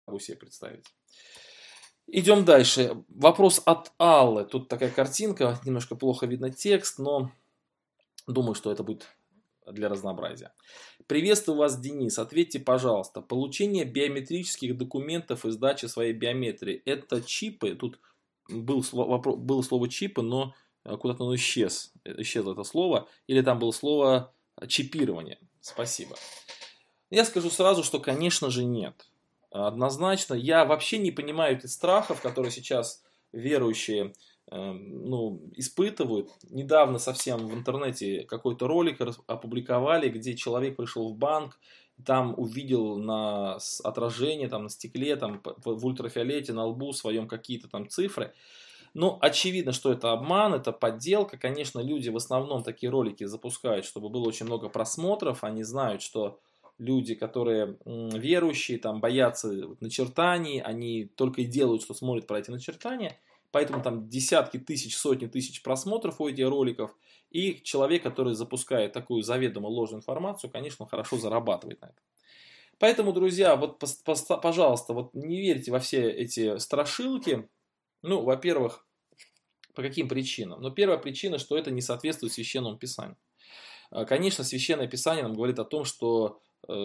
могу себе представить. Идем дальше. Вопрос от Аллы. Тут такая картинка, немножко плохо видно текст, но думаю, что это будет для разнообразия. Приветствую вас, Денис. Ответьте, пожалуйста, получение биометрических документов и сдача своей биометрии – это чипы? Тут было слово чипы, но куда-то оно исчезло это слово. Или там было слово чипирование. Спасибо. Я скажу сразу, что, конечно же, нет. Однозначно. Я вообще не понимаю этих страхов, которые сейчас верующие испытывают. Недавно совсем в интернете какой-то ролик опубликовали, где человек пришел в банк, там увидел на отражение, там, на стекле, там, в ультрафиолете, на лбу своем какие-то там цифры. Ну, очевидно, что это обман, это подделка. Конечно, люди в основном такие ролики запускают, чтобы было очень много просмотров. Они знают, что люди, которые верующие, там, боятся начертаний, они только и делают, что смотрят про эти начертания. Поэтому там десятки тысяч, сотни тысяч просмотров у этих роликов. И человек, который запускает такую заведомо ложную информацию, конечно, хорошо зарабатывает на этом. Поэтому, друзья, вот, пожалуйста, вот не верьте во все эти страшилки. Ну, во-первых, по каким причинам? Ну, первая причина, что это не соответствует Священному Писанию. Конечно, Священное Писание нам говорит о том, что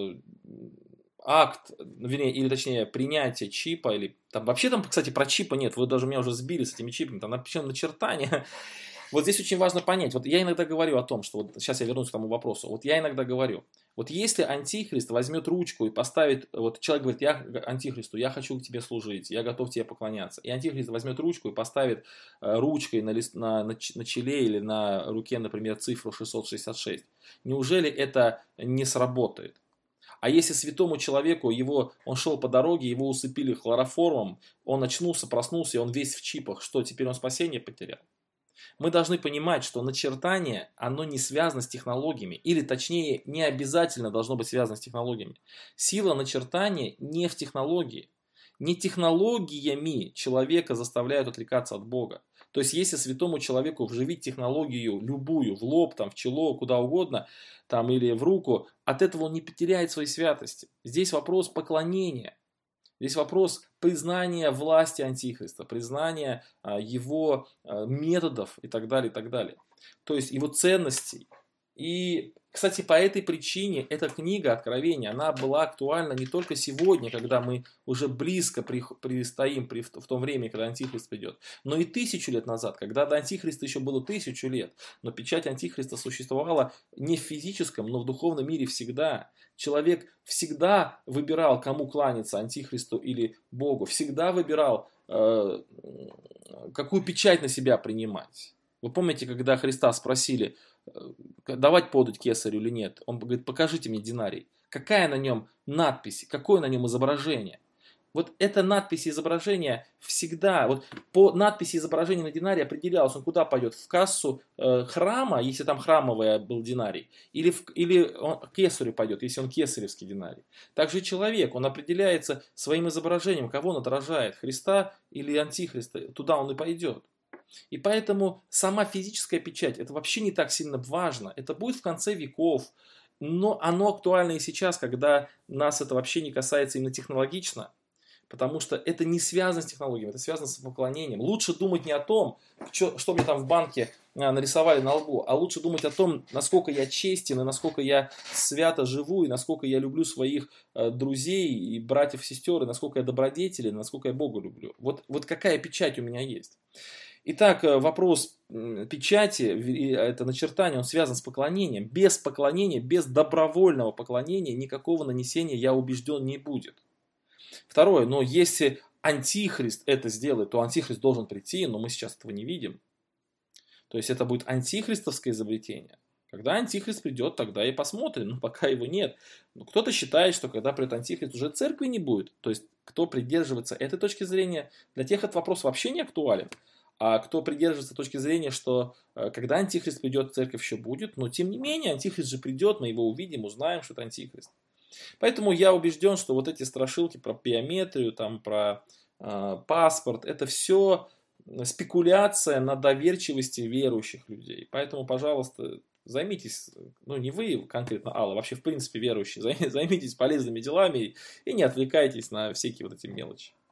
акт, вернее, или точнее принятие чипа, или там вообще там, кстати, про чипа нет, вы даже меня уже сбили с этими чипами, там написано начертание. Вот здесь очень важно понять, вот я иногда говорю о том, что, вот сейчас я вернусь к тому вопросу, вот я иногда говорю, вот если антихрист возьмет ручку и поставит, вот человек говорит, я антихристу, я хочу тебе служить, я готов тебе поклоняться, и антихрист возьмет ручку и поставит ручкой на челе или на руке, например, цифру 666, неужели это не сработает? А если святому человеку, он шел по дороге, его усыпили хлороформом, он очнулся, проснулся, и он весь в чипах, что теперь он спасение потерял? Мы должны понимать, что начертание, оно не связано с технологиями, или точнее, не обязательно должно быть связано с технологиями. Сила начертания не в технологии. Не технологиями человека заставляют отрекаться от Бога. То есть, если святому человеку вживить технологию любую, в лоб, там, в чело, куда угодно, там, или в руку, от этого он не потеряет своей святости. Здесь вопрос поклонения. Здесь вопрос признания власти Антихриста, признания его методов и так далее, и так далее. То есть его ценностей. И, кстати, по этой причине эта книга Откровения, она была актуальна не только сегодня, когда мы уже близко пристоим в том времени, когда Антихрист придет, но и 1000 лет назад, когда до Антихриста еще было 1000 лет. Но печать Антихриста существовала не в физическом, но в духовном мире всегда. Человек всегда выбирал, кому кланяться, Антихристу или Богу. Всегда выбирал, какую печать на себя принимать. Вы помните, когда Христа спросили, давать подать кесарю или нет? Он говорит, покажите мне динарий. Какая на нем надпись, какое на нем изображение? Вот эта надпись и изображение всегда, вот по надписи и изображению на динарии определялось, он куда пойдет, в кассу храма, если там храмовый был динарий, или он к кесарю пойдет, если он кесаревский динарий. Также человек, он определяется своим изображением, кого он отражает, Христа или Антихриста, туда он и пойдет. И поэтому сама физическая печать, это вообще не так сильно важно, это будет в конце веков, но оно актуально и сейчас, когда нас это вообще не касается именно технологично. Потому что это не связано с технологиями, это связано с поклонением. Лучше думать не о том, что мне там в банке нарисовали на лбу, а лучше думать о том, насколько я честен, и насколько я свято живу, и насколько я люблю своих друзей и братьев и сестер, и насколько я добродетелен, и насколько я Бога люблю. Вот какая печать у меня есть. Итак, вопрос печати, это начертание, он связан с поклонением. Без поклонения, без добровольного поклонения никакого нанесения, я убежден, не будет. Второе, но если антихрист это сделает, то антихрист должен прийти, но мы сейчас этого не видим. То есть это будет антихристовское изобретение. Когда антихрист придет, тогда и посмотрим, но пока его нет. Но кто-то считает, что когда придет антихрист, уже церкви не будет. То есть кто придерживается этой точки зрения, для тех этот вопрос вообще не актуален. А кто придерживается точки зрения, что когда антихрист придет, церковь еще будет, но тем не менее антихрист же придет, мы его увидим, узнаем, что это антихрист. Поэтому я убежден, что вот эти страшилки про биометрию, там, про паспорт, это все спекуляция на доверчивости верующих людей. Поэтому, пожалуйста, Займитесь, ну не вы конкретно, Алла, вообще в принципе верующие, займитесь полезными делами и не отвлекайтесь на всякие вот эти мелочи.